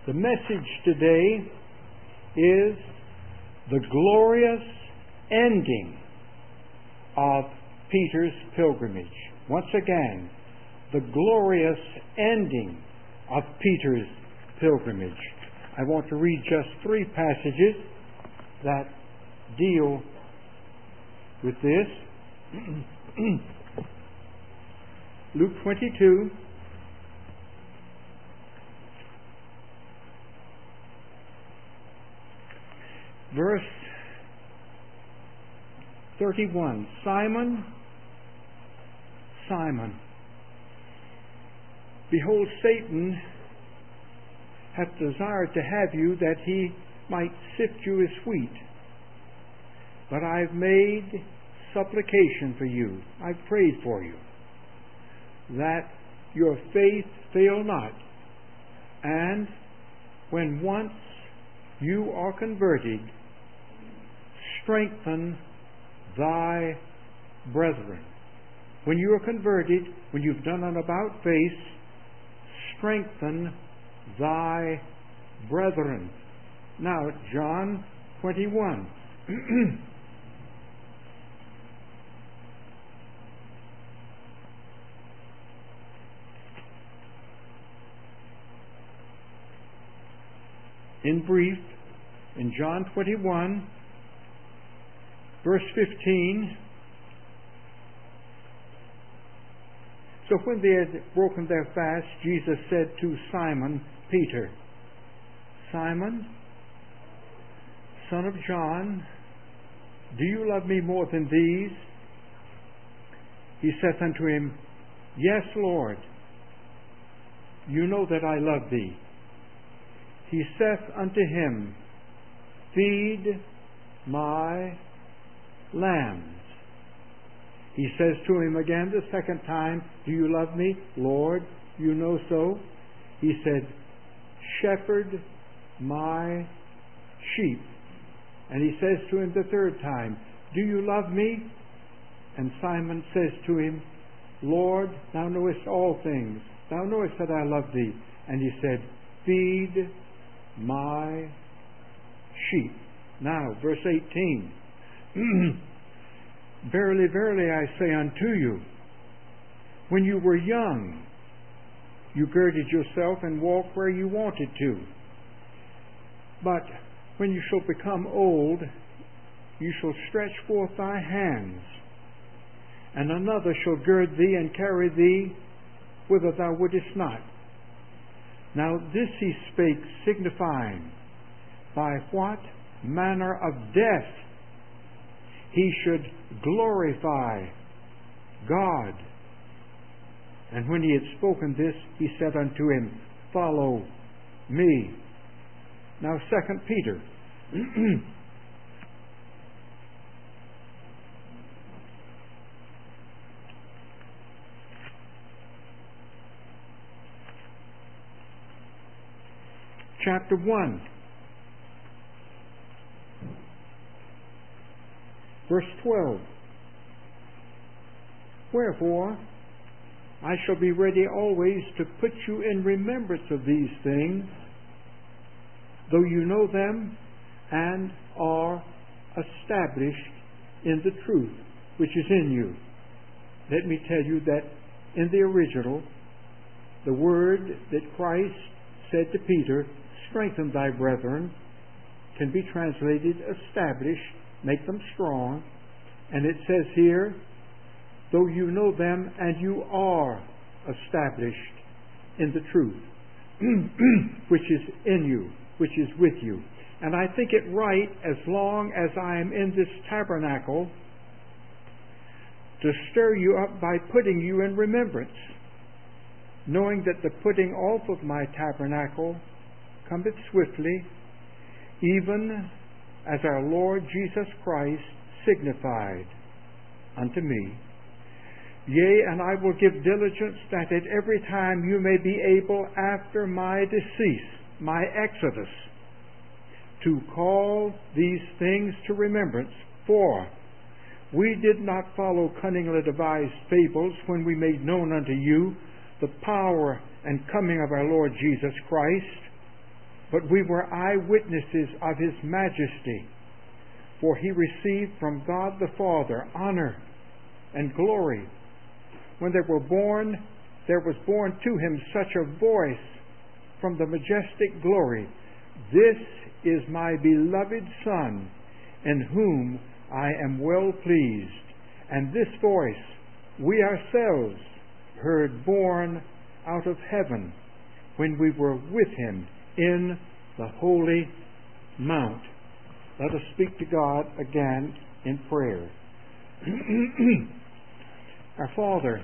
The message today is the glorious ending of Peter's pilgrimage. Once again, the glorious ending of Peter's pilgrimage. I want to read just 3 passages that deal with this. Luke 22, verse 31. Simon, Simon, behold, Satan hath desired to have you, that he might sift you as wheat. But I've made supplication for you. I've prayed for you, that your faith fail not. And when once you are converted, strengthen thy brethren. When you are converted, when you've done an about face, strengthen thy brethren. Now, John 21. In brief, in John 21, verse 15, so when they had broken their fast, Jesus said to Simon Peter, Simon, son of John, do you love me more than these? He saith unto him, Yes, Lord, you know that I love thee. He saith unto him, Feed my lambs. He says to him again the second time, Do you love me? Lord, you know so. He said, Shepherd my sheep. And he says to him the third time, Do you love me? And Simon says to him, Lord, thou knowest all things. Thou knowest that I love thee. And he said, Feed my sheep. Now, verse 18. Verily, verily, I say unto you, when you were young, you girded yourself and walked where you wanted to. But when you shall become old, you shall stretch forth thy hands, and another shall gird thee and carry thee whither thou wouldest not. Now this he spake, signifying by what manner of death he should glorify God. And when he had spoken this, he said unto him, Follow me. Now 2 Peter. Chapter 1. Verse 12. Wherefore, I shall be ready always to put you in remembrance of these things, though you know them and are established in the truth which is in you. Let me tell you that in the original, the word that Christ said to Peter, strengthen thy brethren, can be translated establish, make them strong. And it says here, though you know them and you are established in the truth, which is in you, which is with you. And I think it right, as long as I am in this tabernacle, to stir you up by putting you in remembrance, knowing that the putting off of my tabernacle cometh swiftly, even as our Lord Jesus Christ signified unto me. Yea, and I will give diligence that at every time you may be able after my decease, my exodus, to call these things to remembrance. For we did not follow cunningly devised fables when we made known unto you the power and coming of our Lord Jesus Christ, but we were eyewitnesses of His majesty. For He received from God the Father honor and glory. When they were born, there was born to Him such a voice from the majestic glory, "This is my beloved Son, in whom I am well pleased." And this voice we ourselves heard borne out of heaven when we were with Him in the holy mount. Let us speak to God again in prayer. Our Father,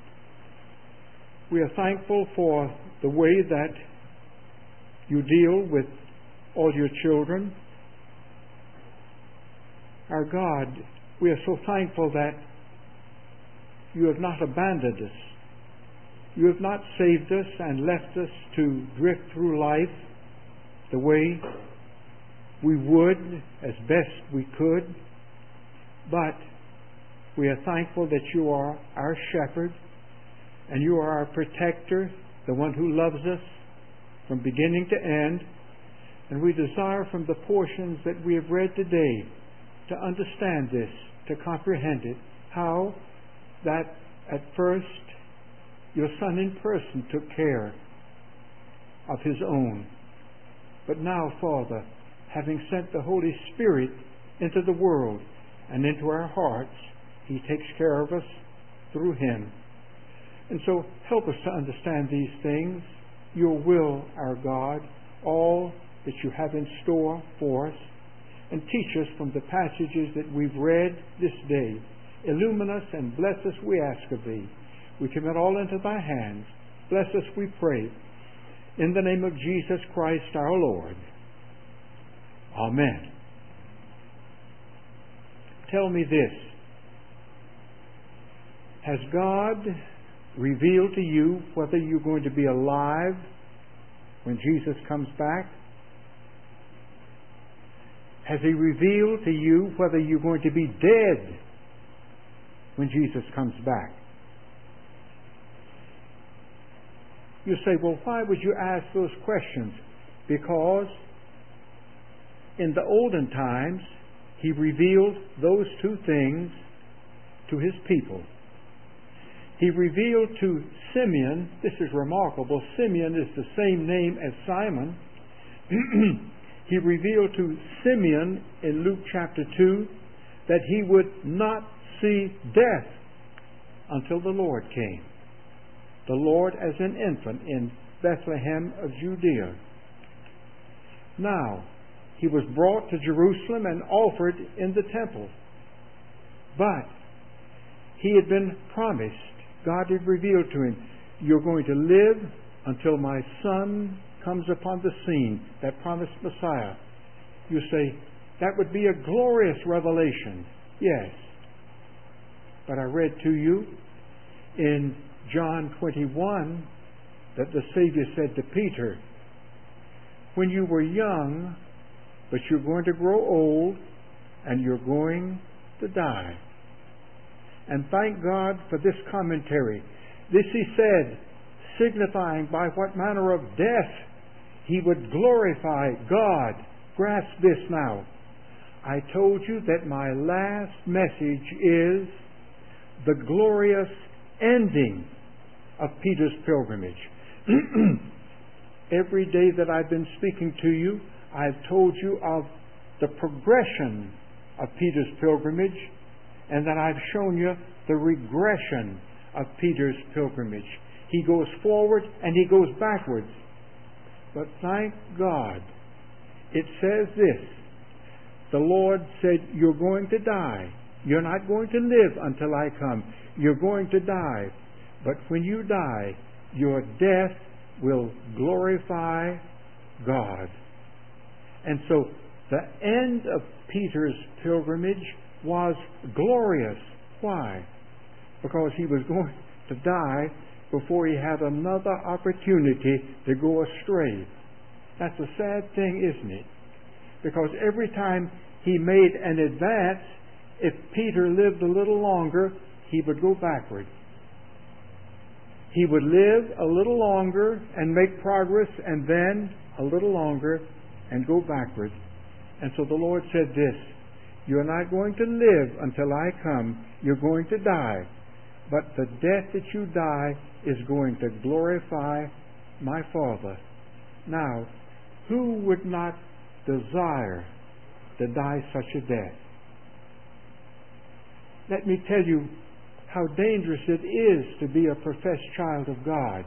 we are thankful for the way that You deal with all Your children. Our God, we are so thankful that You have not abandoned us. You have not saved us and left us to drift through life the way we would as best we could. But we are thankful that You are our shepherd and You are our protector, the one who loves us from beginning to end. And we desire from the portions that we have read today to understand this, to comprehend it, how that at first Your Son in person took care of His own. But now, Father, having sent the Holy Spirit into the world and into our hearts, He takes care of us through Him. And so help us to understand these things, Your will, our God, all that You have in store for us, and teach us from the passages that we've read this day. Illumine us and bless us, we ask of Thee. We commit all into Thy hands. Bless us, we pray. In the name of Jesus Christ our Lord. Amen. Tell me this. Has God revealed to you whether you're going to be alive when Jesus comes back? Has He revealed to you whether you're going to be dead when Jesus comes back? You say, well, why would you ask those questions? Because in the olden times, He revealed those two things to His people. He revealed to Simeon, this is remarkable, Simeon is the same name as Simon. He revealed to Simeon in Luke chapter 2 that he would not see death until the Lord came. The Lord as an infant in Bethlehem of Judea. Now, He was brought to Jerusalem and offered in the temple. But He had been promised, God had revealed to Him, you're going to live until my Son comes upon the scene, that promised Messiah. You say, that would be a glorious revelation. Yes. But I read to you in John 21 that the Savior said to Peter, when you were young, but you're going to grow old and you're going to die. And thank God for this commentary. This He said, signifying by what manner of death He would glorify God. Grasp this now. I told you that my last message is the glorious ending of Peter's pilgrimage. Every day that I've been speaking to you, I've told you of the progression of Peter's pilgrimage, and that I've shown you the regression of Peter's pilgrimage. He goes forward and he goes backwards. But thank God, it says this. The Lord said, you're going to die. You're not going to live until I come. You're going to die. But when you die, your death will glorify God. And so the end of Peter's pilgrimage was glorious. Why? Because he was going to die before he had another opportunity to go astray. That's a sad thing, isn't it? Because every time he made an advance, if Peter lived a little longer, he would go backward. he would live a little longer and make progress, and then a little longer and go backward. And so the Lord said this, you're not going to live until I come. You're going to die. But the death that you die is going to glorify my Father. Now, who would not desire to die such a death? Let me tell you how dangerous it is to be a professed child of God.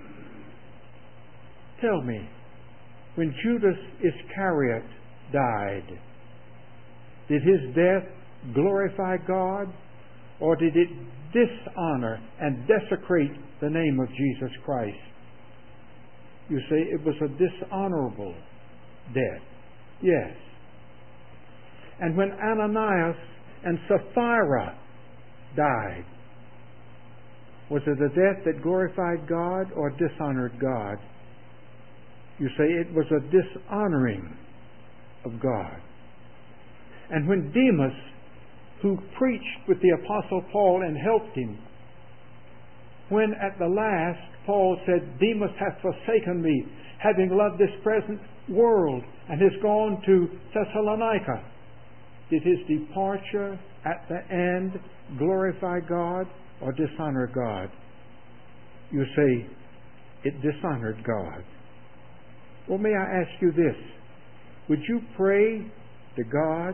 Tell me, when Judas Iscariot died, did his death glorify God, or did it dishonor and desecrate the name of Jesus Christ? You say it was a dishonorable death. Yes. And when Ananias and Sapphira died, was it a death that glorified God or dishonored God? You say it was a dishonoring of God. And when Demas, who preached with the Apostle Paul and helped him, when at the last Paul said, Demas hath forsaken me, having loved this present world, and has gone to Thessalonica, did his departure at the end glorify God or dishonor God? You say, it dishonored God. Well, may I ask you this? Would you pray to God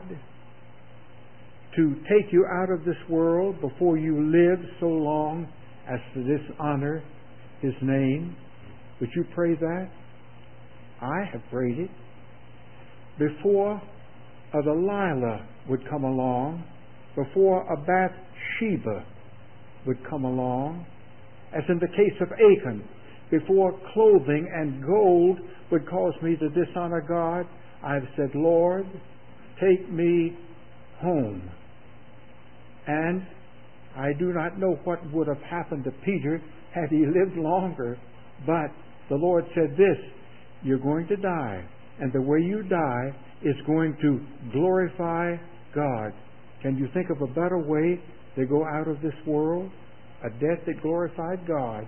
to take you out of this world before you live so long as to dishonor His name? Would you pray that? I have prayed it. Before a Delilah would come along, before a Bathsheba would come along, as in the case of Achan, before clothing and gold would cause me to dishonor God, I've said, Lord, take me home. And I do not know what would have happened to Peter had he lived longer, but the Lord said this, you're going to die, and the way you die is going to glorify God. Can you think of a better way to go out of this world? A death that glorified God.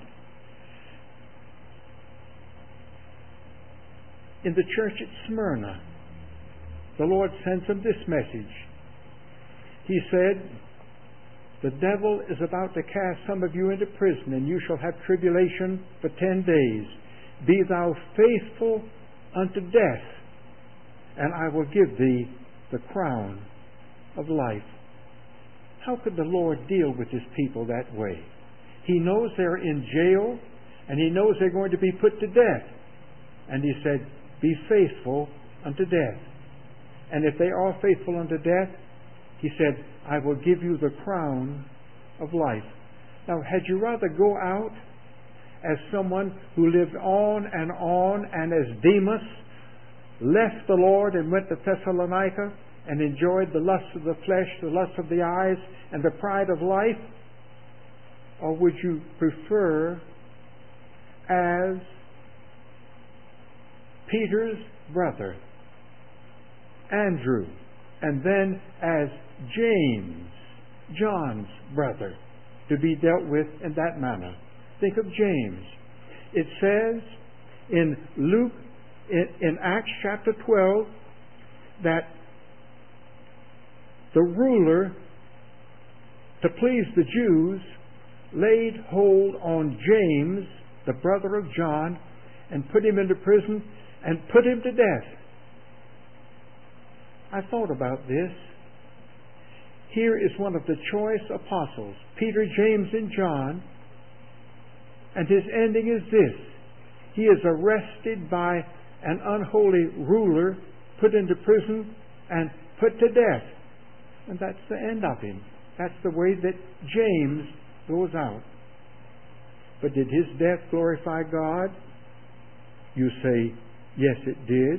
In the church at Smyrna, the Lord sends them this message. He said, the devil is about to cast some of you into prison, and you shall have tribulation for 10 days. Be thou faithful unto death, and I will give thee the crown of life. How could the Lord deal with His people that way? He knows they're in jail, and He knows they're going to be put to death. And He said, be faithful unto death. And if they are faithful unto death, He said, I will give you the crown of life. Now, had you rather go out as someone who lived on, and as Demas left the Lord and went to Thessalonica and enjoyed the lust of the flesh, the lust of the eyes, and the pride of life? Or would you prefer, as Peter's brother, Andrew, and then as James, John's brother, to be dealt with in that manner? Think of James. It says in Luke, in Acts chapter 12, that the ruler, to please the Jews, laid hold on James, the brother of John, and put him into prison and put him to death. I thought about this. Here is one of the choice apostles, Peter, James, and John, and his ending is this. He is arrested by an unholy ruler, put into prison, and put to death. And that's the end of him. That's the way that James goes out. But did his death glorify God? You say, yes, it did.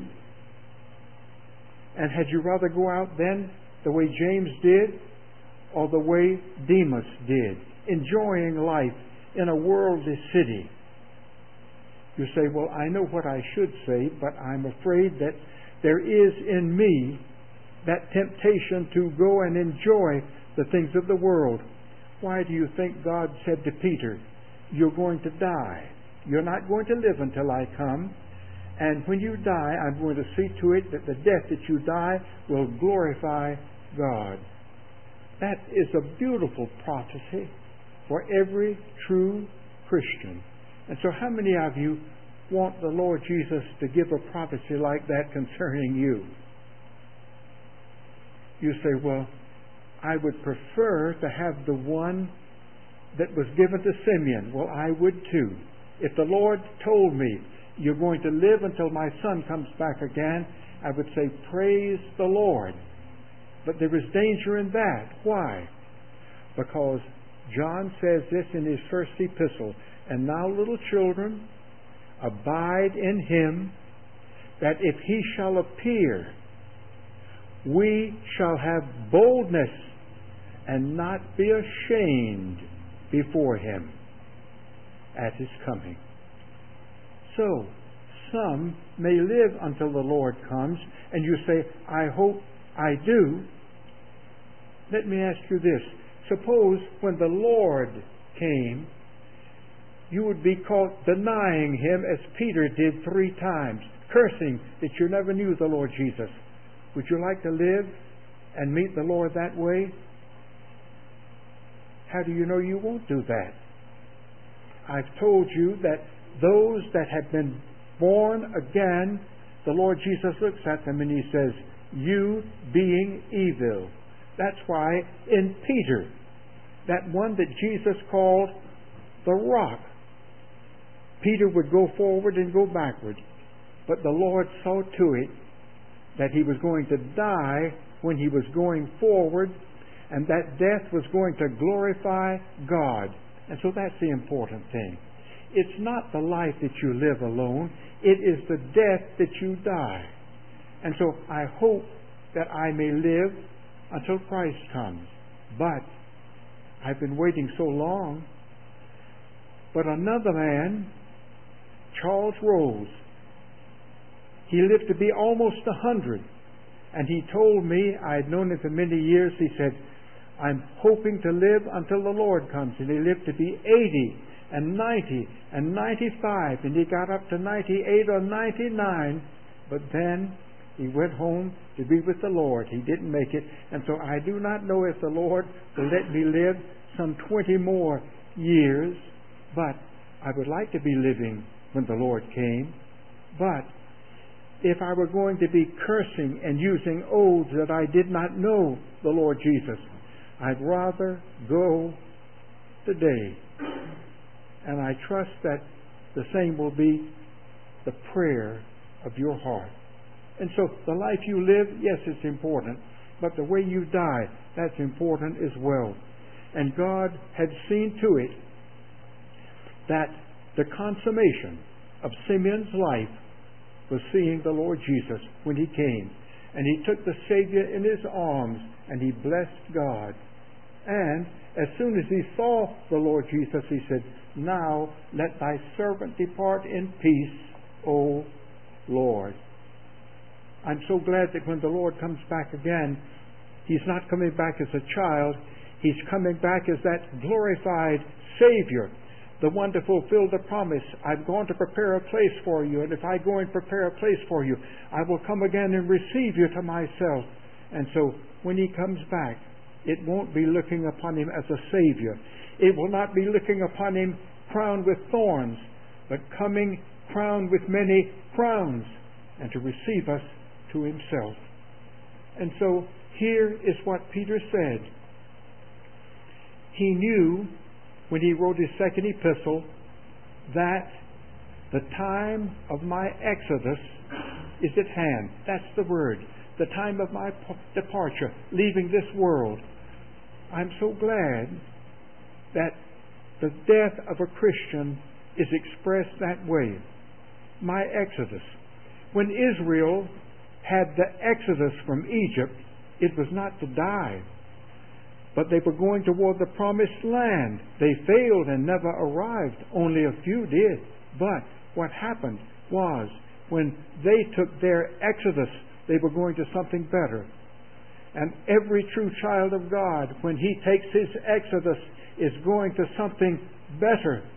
And had you rather go out then the way James did, or the way Demas did, enjoying life in a worldly city? You say, well, I know what I should say, but I'm afraid that there is in me that temptation to go and enjoy the things of the world. Why do you think God said to Peter, you're going to die. You're not going to live until I come. And when you die, I'm going to see to it that the death that you die will glorify God. That is a beautiful prophecy for every true Christian. And so how many of you want the Lord Jesus to give a prophecy like that concerning you? You say, well, I would prefer to have the one that was given to Simeon. Well, I would too. If the Lord told me, you're going to live until my son comes back again, I would say, praise the Lord. But there is danger in that. Why? Because John says this in his first epistle, and now, little children, abide in him, that if he shall appear, we shall have boldness and not be ashamed before him at his coming. So, some may live until the Lord comes, and you say, I hope I do. Let me ask you this. Suppose when the Lord came, you would be caught denying him as Peter did 3 times, cursing that you never knew the Lord Jesus. Would you like to live and meet the Lord that way? How do you know you won't do that? I've told you that those that have been born again, the Lord Jesus looks at them and he says, you being evil. That's why in Peter, that one that Jesus called the rock, Peter would go forward and go backward. But the Lord saw to it that he was going to die when he was going forward, and that death was going to glorify God. And so that's the important thing. It's not the life that you live alone. It is the death that you die. And so I hope that I may live until Christ comes. But I've been waiting so long. But another man, Charles Rose, he lived to be almost 100. And he told me, I had known him for many years, he said, I'm hoping to live until the Lord comes. And he lived to be 80 and 90 and 95. And he got up to 98 or 99. But then he went home to be with the Lord. He didn't make it. And so I do not know if the Lord will let me live some 20 more years. But I would like to be living when the Lord came. But if I were going to be cursing and using oaths that I did not know the Lord Jesus, I'd rather go today. And I trust that the same will be the prayer of your heart. And so the life you live, yes, it's important. But the way you die, that's important as well. And God had seen to it that the consummation of Simeon's life was seeing the Lord Jesus when he came. And he took the Savior in his arms and he blessed God. And as soon as he saw the Lord Jesus, he said, now let thy servant depart in peace, O Lord. I'm so glad that when the Lord comes back again, he's not coming back as a child. He's coming back as that glorified Savior, the one to fulfill the promise. I'm going to prepare a place for you, and if I go and prepare a place for you, I will come again and receive you to myself. And so when he comes back, it won't be looking upon him as a Savior. It will not be looking upon him crowned with thorns, but coming crowned with many crowns, and to receive us to himself. And so here is what Peter said. He knew when he wrote his second epistle that the time of my exodus is at hand. That's the word. The time of my departure, leaving this world. I'm so glad that the death of a Christian is expressed that way. My exodus. When Israel had the exodus from Egypt, it was not to die, but they were going toward the promised land. They failed and never arrived. Only a few did. But what happened was, when they took their exodus, they were going to something better. And every true child of God, when he takes his exodus, is going to something better.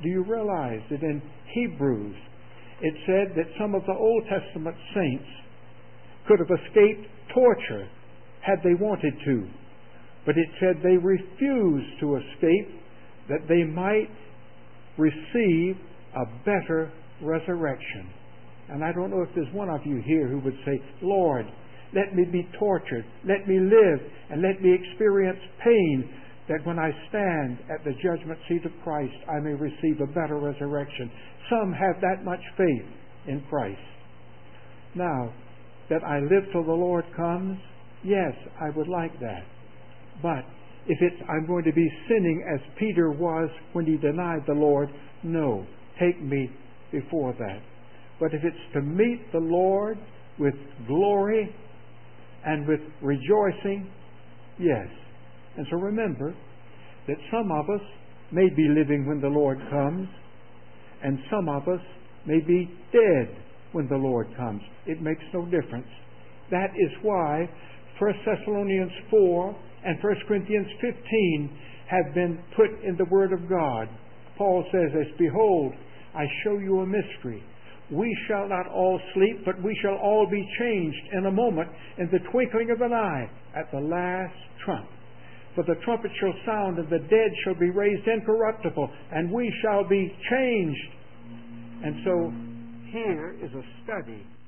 Do you realize that in Hebrews it said that some of the Old Testament saints could have escaped torture had they wanted to, but it said they refused to escape that they might receive a better resurrection. And I don't know if there's one of you here who would say, Lord, let me be tortured, let me live, and let me experience pain, that when I stand at the judgment seat of Christ, I may receive a better resurrection. Some have that much faith in Christ. Now, that I live till the Lord comes, yes, I would like that. But if I'm going to be sinning as Peter was when he denied the Lord, no, take me before that. But if it's to meet the Lord with glory and with rejoicing, yes. And so remember that some of us may be living when the Lord comes, and some of us may be dead when the Lord comes. It makes no difference. That is why 1 Thessalonians 4 and 1 Corinthians 15 have been put in the Word of God. Paul says, as behold, I show you a mystery. We shall not all sleep, but we shall all be changed in a moment, in the twinkling of an eye, at the last trump. For the trumpet shall sound, and the dead shall be raised incorruptible, and we shall be changed. And so here is a study